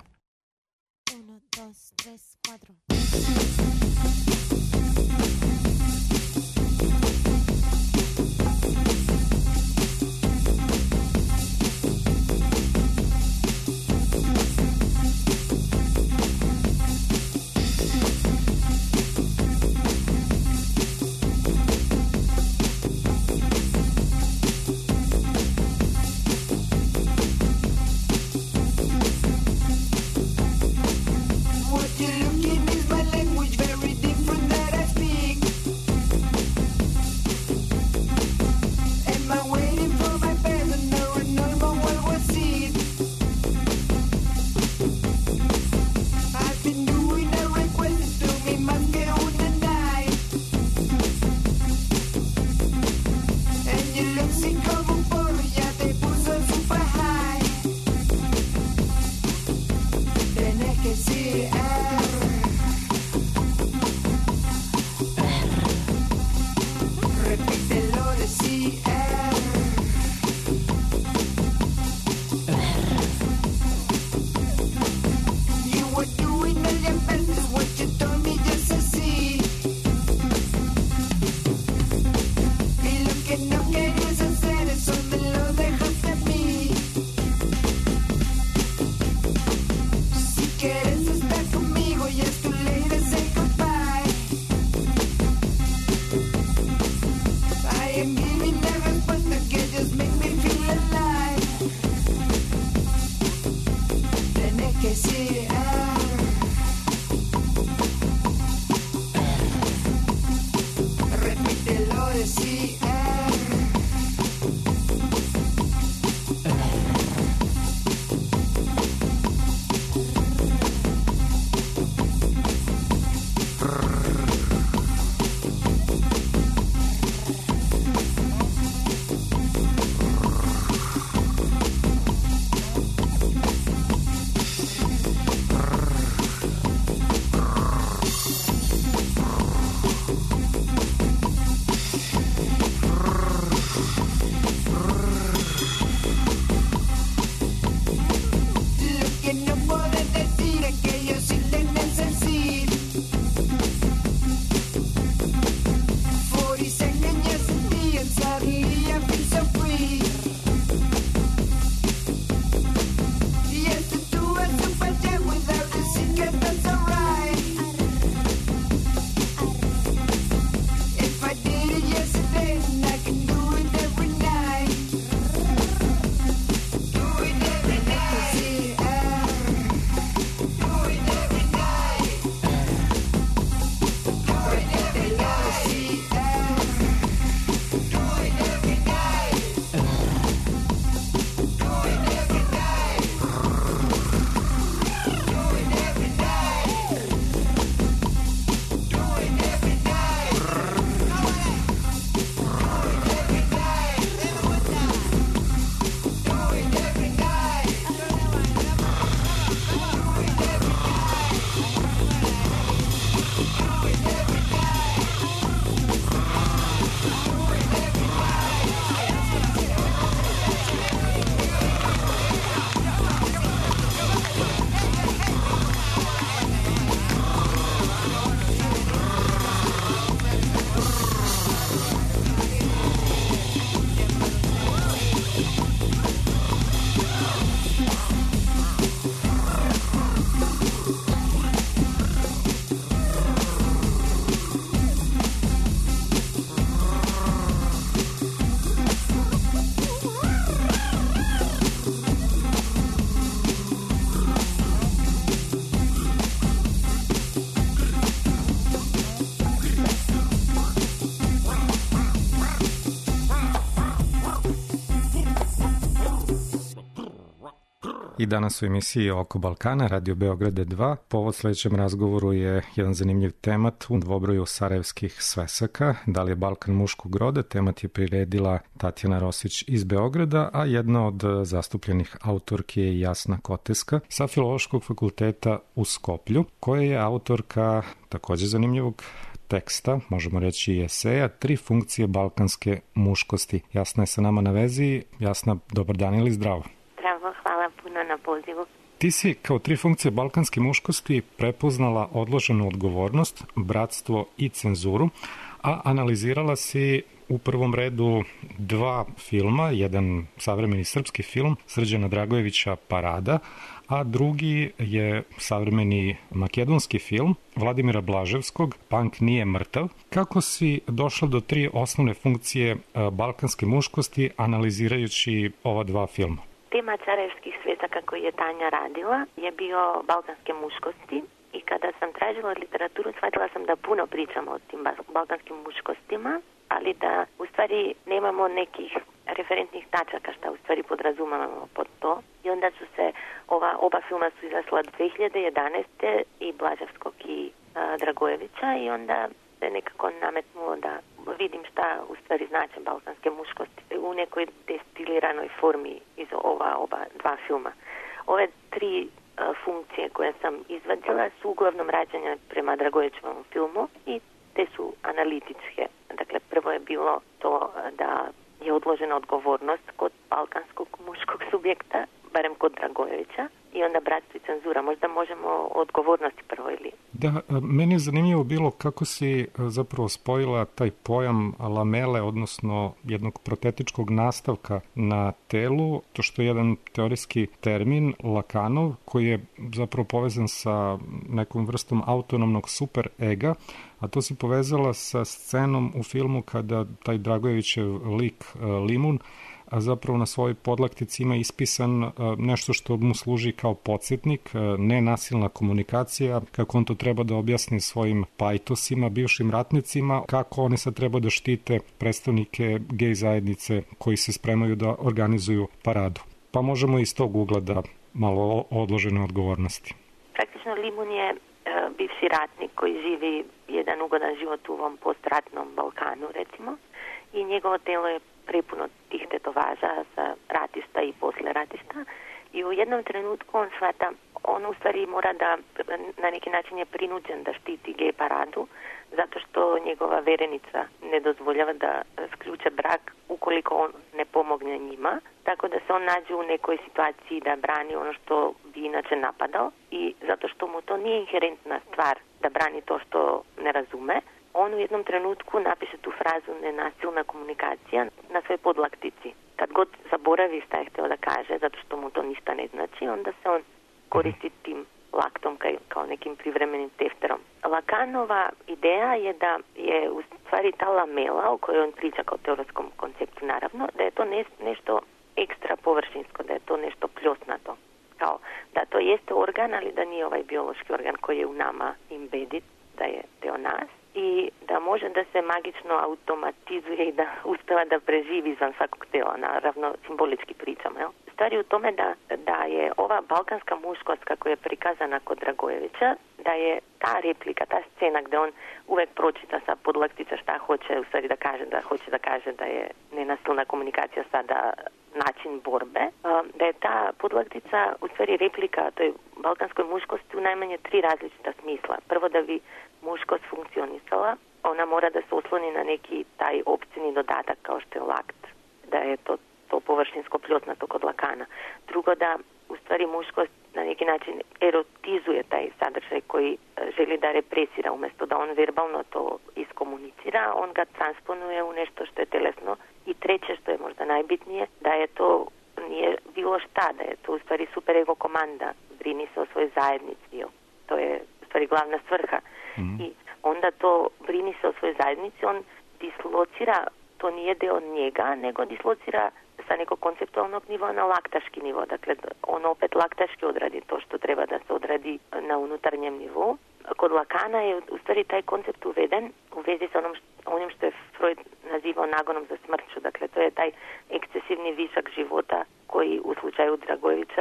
I danas u emisiji Oko Balkana, Radio Beograde dva. Povod sledećem razgovoru je jedan zanimljiv temat u dvobroju sarajevskih svesaka. Da li je Balkan muškog roda? Temat je priredila Tatjana Rosić iz Beograda, a jedna od zastupljenih autorki je Jasna Koteska sa Filološkog fakulteta u Skoplju, koja je autorka takođe zanimljivog teksta, možemo reći i eseja, Tri funkcije balkanske muškosti. Jasna je sa nama na vezi. Jasna, dobar dan ili zdravo? Zdravo, hvala puno na pozivu. Ti si kao tri funkcije balkanske muškosti prepoznala odloženu odgovornost, bratstvo i cenzuru, a analizirala si u prvom redu dva filma, jedan savremeni srpski film Srđana Dragojevića Parada, a drugi je savremeni makedonski film Vladimira Blaževskog Pank nije mrtav. Kako si došla do tri osnovne funkcije balkanske muškosti analizirajući ova dva filma? Tema Sarajevskih svesaka koji je Tanja radila je bio balkanske muškosti i kada sam tražila literaturu shvatila sam da puno pričamo o tim balkanskim muškostima, ali da u stvari nemamo nekih referentnih tačaka šta u stvari podrazumavamo pod to. I onda su se, ova, oba filma su izlasla dve hiljade jedanaeste i Blaževskog i a, Dragojevića i onda se nekako nametnulo da vidim šta u stvari znače balkanske muškosti u nekoj destiliranoj formi iz ova oba dva filma. Ove tri a, funkcije koje sam izvadila su uglavnom rađene prema Dragojevićevom filmu i te su analitičke. Dakle, prvo je bilo to da je odložena odgovornost kod balkanskog muškog subjekta, barem kod Dragojevića, i onda bratstvo i cenzura. Možda možemo o odgovornosti prvo ili... Da, meni je zanimljivo bilo kako si zapravo spojila taj pojam lamele, odnosno jednog protetičkog nastavka na telu, to što je jedan teorijski termin, Lakanov, koji je zapravo povezan sa nekom vrstom autonomnog super ega, a to si povezala sa scenom u filmu kada taj Dragojevićev lik Limun a zapravo na svojoj podlaktici ima ispisan nešto što mu služi kao podsjetnik, nenasilna komunikacija, kako on to treba da objasni svojim pajtosima, bivšim ratnicima, kako oni sad treba da štite predstavnike gej zajednice koji se spremaju da organizuju paradu. Pa možemo iz tog ugla da malo odložene odgovornosti. Praktično Limun je e, bivši ratnik koji živi jedan ugodan život u ovom postratnom Balkanu, recimo, i njegovo telo je prepuno tih tetovaža za ratista i posle ratista i u jednom trenutku on shvata, on u stvari mora da na neki način je prinuđen da štiti gej paradu zato što njegova verenica ne dozvoljava da sključe brak ukoliko on ne pomogne njima, tako da se on nađe u nekoj situaciji da brani ono što bi inače napadao i zato što mu to nije inherentna stvar da brani to što ne razume, on u jednom trenutku napiše tu frazu nenasilna komunikacija na svojoj podlaktici. Kad god zaboravi šta je htio da kaže, zato što mu to ništa ne znači, onda se on koristi tim laktom kao nekim privremenim tefterom. Lakanova ideja je da je u stvari ta lamela o kojoj on priča kao teoretskom konceptu naravno, da je to ne, nešto ekstra površinsko, da je to nešto pljosnato. Kao da to jeste organ, ali da nije ovaj biološki organ koji je u nama embedded, da je deo nas. I da može da se magično automatizuje i da uspeva da preživi izvan svakog tela, naravno simbolički pričamo. Jel? Stvar je u tome da, da je ova balkanska muškost kako je prikazana kod Dragojevića, da je ta replika, ta scena gde on uvek pročita sa podlaktica šta hoće u stvari da kaže, da hoće da kaže da je nenasilna komunikacija sada način borbe, da je ta podlaktica u stvari replika toj balkanskoj muškosti u najmanje tri različita smisla. Prvo, da bi muškost funkcionisala, ona mora da se osloni na neki taj opcijni dodatak kao što je lakt, da je to, to površinsko pljosnato kod Lakana. Drugo, da u stvari muškost na neki način erotizuje taj sadržaj koji želi da represira, umjesto da on verbalno to iskomunicira, on ga transponuje u nešto što je telesno. I treće, što je možda najbitnije, da je to nije bilo šta, da je to u stvari super ego komanda, brini se o svojoj zajednici, to je u stvari glavna svrha. Mm. I onda to brini se o svojoj zajednici, on dislocira, to nije deo njega, nego dislocira sa nekog konceptualnog nivoa na laktaški nivo. Dakle, on opet laktaški odradi to što treba da se odradi na unutarnjem nivou. Kod Lakana je u stvari taj koncept uveden u vezi sa onom što, onim što je Freud nazivao nagonom za smrću. Dakle, to je taj ekscesivni višak života koji u slučaju Dragojevića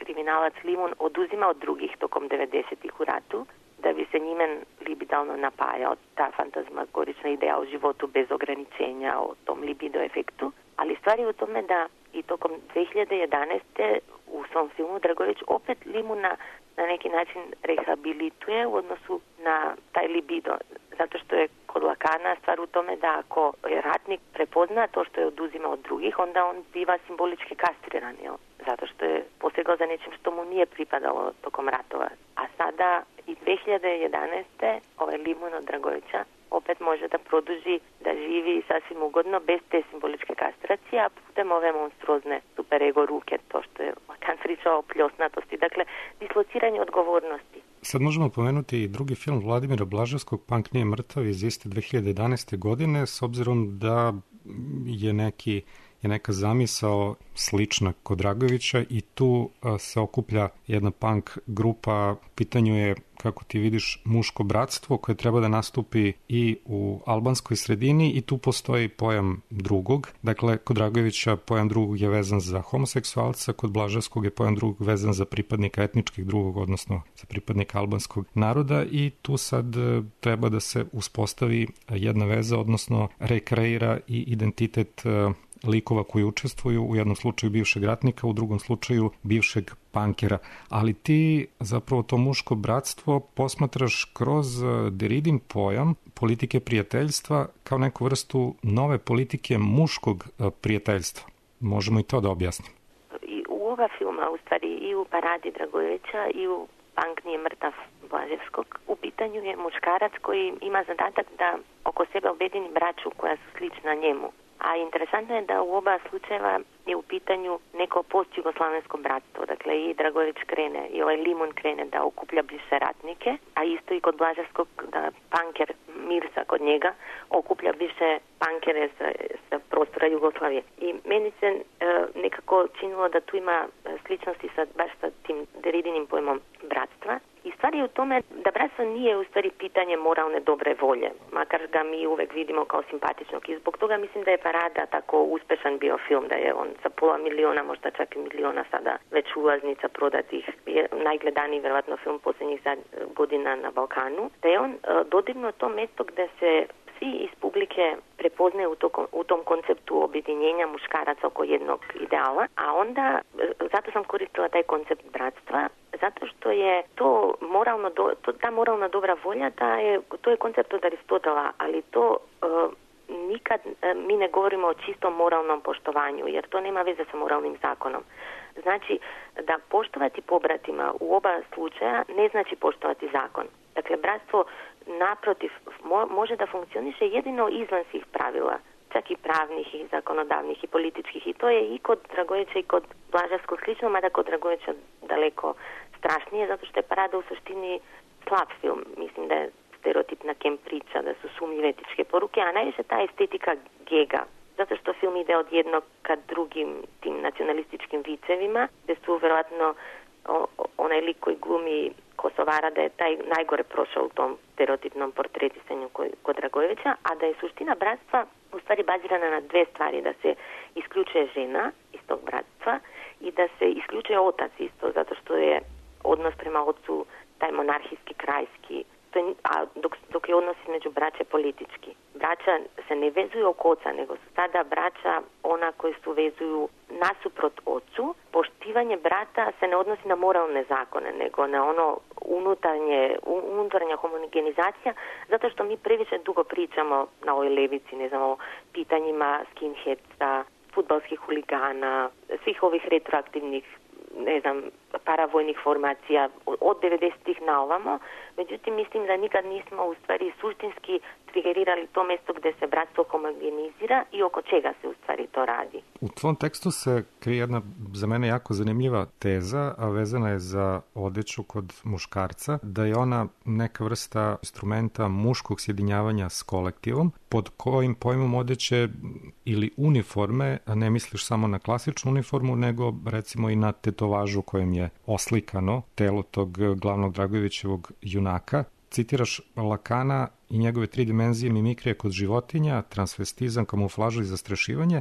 kriminalac Limun oduzima od drugih tokom devedesetih u ratu, da bi se njime libidalno napajao, ta fantazmagorična ideja o životu bez ograničenja, o tom libido efektu. Ali stvar je u tome da i tokom dve hiljade jedanaeste u svom filmu Dragojević opet Limuna na neki način rehabilituje u odnosu na taj libido. Zato što je kod Lakana stvar u tome da ako je ratnik prepozna to što je oduzima od drugih, onda on biva simbolički kastriran, jel? Zato što je posegao za nečim što mu nije pripadalo tokom ratova. A sada i dve hiljade jedanaeste ovaj Limun od Dragojevića opet može da produži da živi sasvim ugodno bez te simboličke kastracije, a putem ove monstruozne superego ruke, to što je Lakan pričao o pljosnatosti, dakle dislociranje odgovornosti. Sad možemo pomenuti i drugi film Vladimira Blaževskog, Pank nije mrtav, iz iste dve hiljade jedanaeste. godine, s obzirom da je neki je neka zamisao slična kod Dragojevića i tu a, se okuplja jedna punk grupa. Pitanju je, kako ti vidiš, muško bratstvo koje treba da nastupi i u albanskoj sredini i tu postoji pojam drugog. Dakle, kod Dragojevića pojam drugog je vezan za homoseksualca, kod Blaževskog je pojam drugog vezan za pripadnika etničkih drugog, odnosno za pripadnika albanskog naroda i tu sad treba da se uspostavi jedna veza, odnosno rekreira i identitet likova koji učestvuju, u jednom slučaju bivšeg ratnika, u drugom slučaju bivšeg pankera. Ali ti zapravo to muško bratstvo posmatraš kroz Deridin pojam politike prijateljstva kao neku vrstu nove politike muškog prijateljstva. Možemo i to da objasnimo. I u ova filma, u stvari i u Paradi Dragojevića i u Pank nije mrtav Blaževskog, u pitanju je muškarac koji ima zadatak da oko sebe objedini braću koja su slična njemu. A interesantno je da u oba slučajeva je u pitanju neko post-jugoslavensko bratstvo. Dakle, i Dragojević krene, i ovaj Limun krene da okuplja bivše ratnike, a isto i kod Blaževskog da panker Mirsa kod njega okuplja bivše pankere sa, sa prostora Jugoslavije. I meni se e, nekako činilo da tu ima sličnosti sa, baš sa tim Deridinim pojmom bratstva. I stvar je u tome da bratstvo nije u stvari pitanje moralne dobre volje, makar ga mi uvek vidimo kao simpatičnog. I zbog toga mislim da je Parada tako uspešan bio film, da je on sa pola miliona, možda čak i miliona sada već ulaznica prodatih, je najgledaniji vjerovatno film posljednjih godina na Balkanu, da je on dodirnuo to mesto gde se svi iz publike prepoznaju u, to, u tom konceptu objedinjenja muškaraca oko jednog ideala, a onda, zato sam koristila taj koncept bratstva, zato što je to moralno, do, to, ta moralna dobra volja, ta je, to je koncept od Aristotela, ali to uh, nikad uh, mi ne govorimo o čistom moralnom poštovanju, jer to nema veze sa moralnim zakonom. Znači, da poštovati pobratima u oba slučaja ne znači poštovati zakon. Dakle, bratstvo naprotiv mo, može da funkcioniše jedino izvan svih pravila, čak i pravnih i zakonodavnih i političkih. I to je i kod Dragojevića i kod Blaževskog slično, mada kod Dragojevića daleko strašnije, zato što je Parada u suštini slab film. Mislim da je stereotipna kem priča, da su sumnjive etičke poruke, a najviše ta estetika gega. Zato što film ide od jednog ka drugim tim nacionalističkim vicevima, gde su vjerojatno onaj lik koji glumi Kosovara da je taj najgore prošao u tom stereotipnom portretisanju kod Dragojevića, a da je suština bratstva u stvari bazirana na dve stvari, da se isključuje žena iz tog bratstva i da se isključuje otac isto, zato što je odnos prema ocu taj monarhijski, krajski, a dok, dok je odnos između braće politički. Braća se ne vezuju oko oca, nego su tada braća ona koji su vezuju nasuprot ocu. Poštivanje brata se ne odnosi na moralne zakone, nego na ono unutarnje, unutarnja homogenizacija, zato što mi previše dugo pričamo na ovoj levici, ne znam, o pitanjima skinheadsa, fudbalskih huligana, svih ovih retroaktivnih, ne znam, paravojnih formacija od devedesetih na ovamo. Međutim, mislim da nikad nismo u stvari suštinski trigerirali to mesto gde se bratstvo homogenizira i oko čega se u stvari to radi. U tvom tekstu se krije jedna za mene jako zanimljiva teza, a vezana je za odeću kod muškarca, da je ona neka vrsta instrumenta muškog sjedinjavanja s kolektivom, pod kojim pojmom odeće ili uniforme, a ne misliš samo na klasičnu uniformu, nego recimo i na tetovažu kojem je oslikano telo tog glavnog Dragojevićevog junaka. Citiraš Lakana i njegove tri dimenzije mimikrije kod životinja, transvestizam, kamuflaža i zastrašivanje,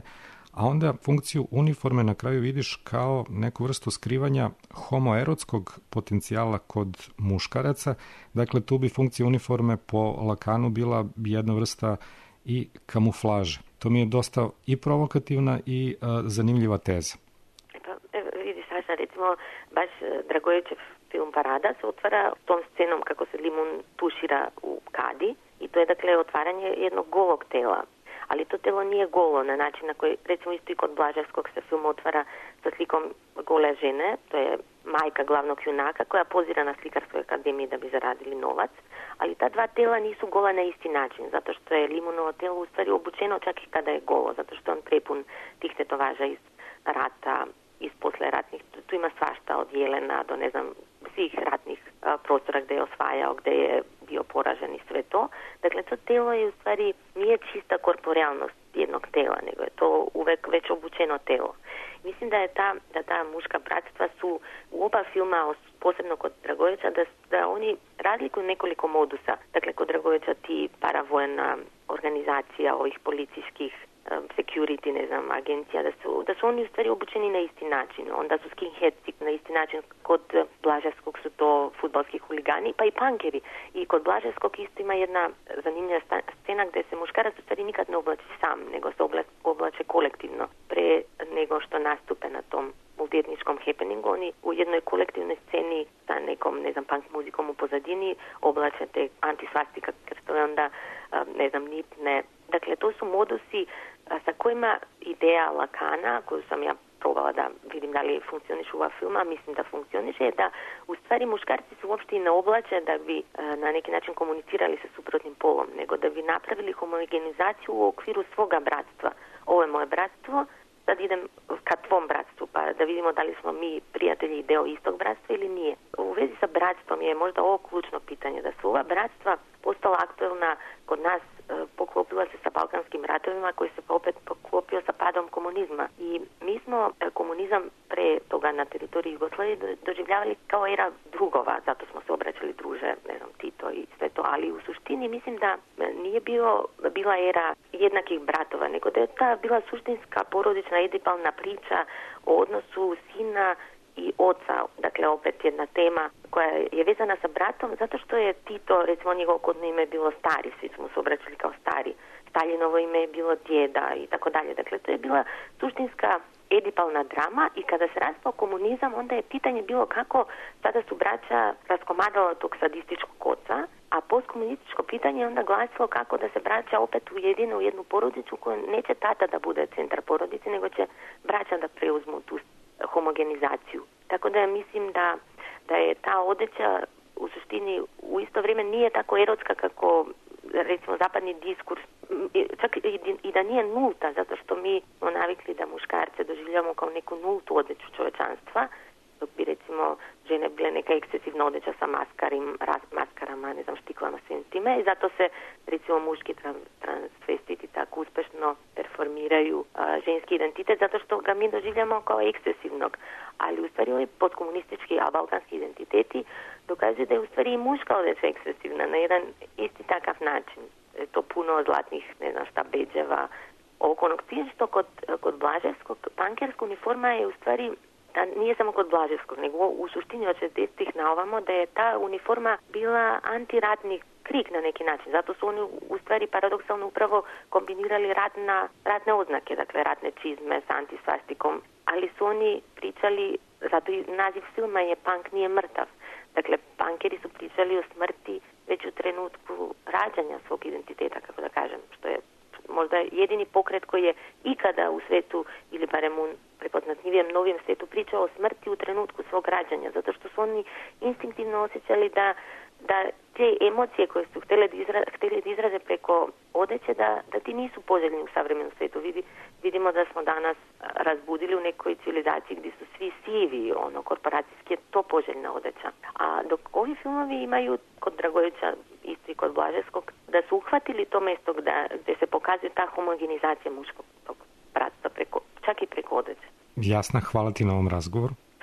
a onda funkciju uniforme na kraju vidiš kao neku vrstu skrivanja homoerotskog potencijala kod muškaraca. Dakle, tu bi funkcija uniforme po Lacanu bila jedna vrsta i kamuflaže. To mi je dosta i provokativna i uh, zanimljiva teza. Pa, evo, vidiš, Saša, recimo, baš Dragojevićev film Parada se otvara tom scenom kako se limun tušira u kadi i to je, dakle, otvaranje jednog golog tela. Ali to telo nije golo na način na koji, recimo, isto i kod Blaževskog se film otvara sa slikom gole žene, to je majka glavnog junaka koja pozira na slikarskoj akademiji da bi zaradili novac, ali ta dva tela nisu gola na isti način, zato što je limunovo telo u stvari obučeno čak i kada je golo, zato što je on prepun tih tetovaža iz rata, iz posleratnih, tu ima svašta od jelena do, ne znam, svih ratnih a, prostora gdje je osvajao, gdje je bio poražen i sve to. Dakle, to telo je u stvari nije čista korporealnost jednog tela, nego je to uvek već obučeno telo. Mislim da je ta, da ta muška bratstva su u oba filma, posebno kod Dragojevića, da, da oni razlikuju nekoliko modusa. Dakle, kod Dragojevića ti paravojna organizacija ovih policijskih security, ne znam, agencija, da su, da su oni u stvari obučeni na isti način. Onda su skinheadsi na isti način, kod Blaževskog su to fudbalski huligani, pa i punkeri. I kod Blaževskog isto ima jedna zanimljiva scena gdje se muškarac u stvari nikad ne oblači sam, nego se obla, oblače kolektivno. Pre nego što nastupe na tom multietničkom happeningu, oni u jednoj kolektivnoj sceni sa nekom, ne znam, punk muzikom u pozadini oblače te antisvastika krstove, onda, ne znam, nipne. Dakle, to su modusi sa kojima ideja Lacana, koju sam ja probala da vidim da li funkcioniše u ova filma, mislim da funkcioniše, je da u stvari muškarci se uopšte i ne oblače da bi na neki način komunicirali sa suprotnim polom, nego da bi napravili homogenizaciju u okviru svoga bratstva. Ovo je moje bratstvo, sad idem ka tvom bratstvu, pa da vidimo da li smo mi prijatelji i deo istog bratstva ili nije. U vezi sa bratstvom je možda ovo ključno pitanje, da su ova bratstva postala aktualna kod nas, poklopila se sa balkanskim ratovima koji se opet poklopio sa padom komunizma. I mi smo komunizam pre toga na teritoriji Jugoslavije doživljavali kao era drugova, zato smo se obraćali druže, ne znam, Tito i sve to, ali u suštini mislim da nije bio, bila era jednakih bratova, nego da je ta bila suštinska porodična edipalna priča o odnosu sina i oca, dakle opet jedna tema koja je vezana sa bratom, zato što je Tito, recimo njegovo kodno ime je bilo Stari, svi smo se obraćali kao Stari, Staljinovo ime je bilo Djeda i tako dalje. Dakle, to je bila suštinska edipalna drama i kada se raspao komunizam, onda je pitanje bilo kako sada su braća raskomadala tog sadističkog oca, a postkomunističko pitanje je onda glasilo kako da se braća opet ujedine u jednu porodicu koju neće tata da bude centar porodice, nego će braća da preuzmu tu homogenizaciju. Tako da mislim da, da je ta odeća u suštini u isto vrijeme nije tako erotska kako recimo zapadni diskurs, čak i, i da nije nulta, zato što mi smo navikli da muškarce doživljamo kao neku nultu odeću čovječanstva, dok bi recimo žene bile neka ekscesivna odeća sa maskarim, ras, maskarama, ne znam, štiklama, svim time i zato se recimo muški transvestiti tako uspešno performiraju a, ženski identitet, zato što ga mi doživljamo kao ekscesivnog, ali u stvari ovi podkomunistički, a balkanski identiteti dokazuju da je u stvari i muška odeća ekscesivna na jedan isti takav način. Je to puno zlatnih, ne znam šta, bedževa, ovog onog što kod, kod Blaževskog, pankerska uniforma je u stvari da nije samo kod Blaževskog, nego u suštini od šezdesetih na ovamo da je ta uniforma bila antiratni krik na neki način. Zato su oni u stvari paradoksalno upravo kombinirali ratna, ratne oznake, dakle ratne čizme sa antisvastikom, ali su oni pričali, zato i naziv filma je Punk nije mrtav. Dakle, punkeri su pričali o smrti već u trenutku rađanja svog identiteta, kako da kažem, što je možda jedini pokret koji je ikada u svetu, ili barem u prepoznatljivijem novijem svetu, pričao o smrti u trenutku svog rađanja, zato što su oni instinktivno osjećali da, da te emocije koje su htjeli da, izra, htjeli da izraze preko odeće, da, da ti nisu poželjni u savremenom svetu. Vidi, vidimo da smo danas razbudili u nekoj civilizaciji gdje su svi sivi, ono, korporacijski je to poželjna odeća. A dok ovi filmovi imaju kod Dragojevića, isto i kod Blaževskog, da su uhvatili to mjesto da, gdje se pokazuje ta homogenizacija muškog tog bratstva, preko, čak i preko odeće. Jasna, hvala ti na ovom razgovoru. Hvala.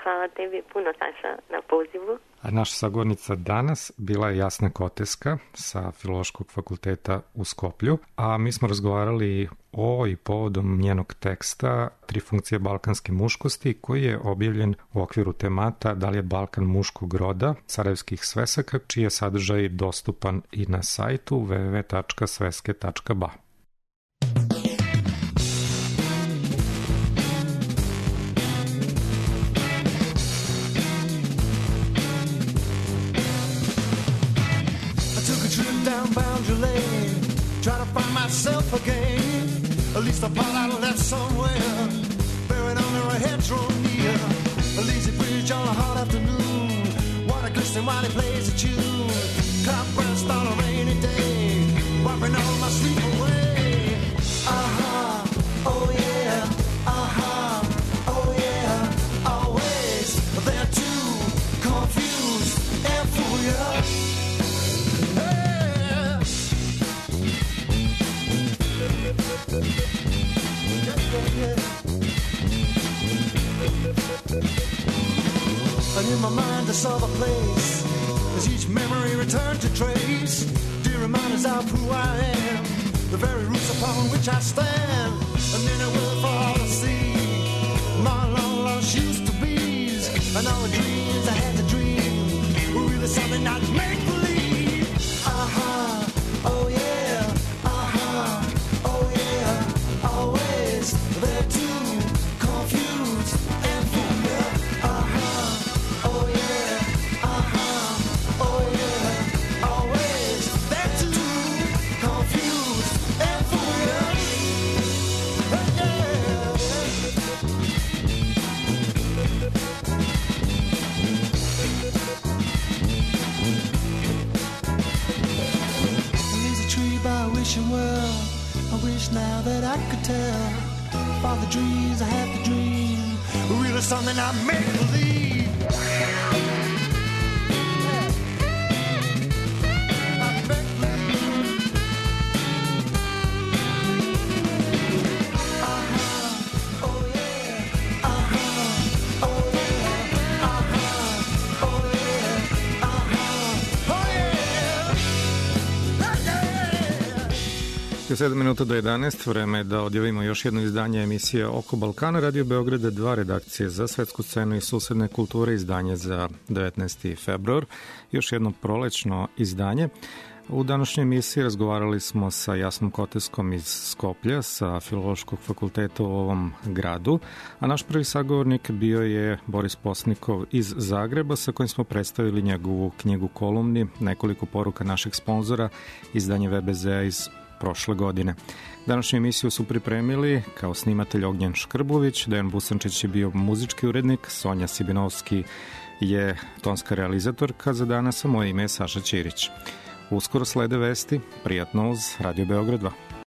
hvala tebi puno, Saša, na pozivu. A naša sagovornica danas bila je Jasna Koteska sa Filološkog fakulteta u Skoplju, a mi smo razgovarali o i povodom njenog teksta Tri funkcije balkanske muškosti, koji je objavljen u okviru temata Da li je Balkan muškog roda, sarajevskih svesaka, čiji je sadržaj dostupan i na sajtu w w w tačka sveske tačka b a. Try to find myself again. At least the part I left somewhere, buried under a hedgerow near a lazy bridge on a hot afternoon. Water glistening while he plays a tune. Cloudburst on a rainy day, wiping all my sleep away. Aha, oh yeah, aha, oh yeah, always they're too confused and furious. And in my mind I saw the place as each memory returned to trace. Dear reminders of who I am, the very roots upon which I stand. And then it will fall to see my long lost used to be's, and all the dreams I had to dream were really something I'd make believe. Aha, oh yeah, aha, oh yeah, always they're too confused and foolish. Aha, oh yeah, aha, oh yeah, always they're too confused and foolish. Hey, yeah. There's a tree by wishing well. I wish now that I could tell all the dreams I have to dream were really something I make believe. I make believe. Uh-huh, oh yeah, uh-huh, oh yeah, uh-huh, oh yeah, uh-huh, oh yeah, oh yeah. sedam minuta do jedanaest, vreme je da odjavimo još jedno izdanje emisije Oko Balkana, Radio Beograda dva, redakcije za svetsku scenu i susedne kulture, izdanje za devetnaesti februar, još jedno prolećno izdanje. U današnjoj emisiji razgovarali smo sa Jasnom Koteskom iz Skoplja, sa Filološkog fakulteta u ovom gradu, a naš prvi sagovornik bio je Boris Posnikov iz Zagreba, sa kojim smo predstavili njegovu knjigu Kolumni, nekoliko poruka našeg sponzora, izdanje V B Z-a iz prošle godine. Današnju emisiju su pripremili kao snimatelj Ognjen Škrbović, Dejan Busančić je bio muzički urednik, Sonja Sibinovski je tonska realizatorka za danas, a moje ime je Saša Ćirić. Uskoro slede vesti, prijatno uz Radio Beograd dva.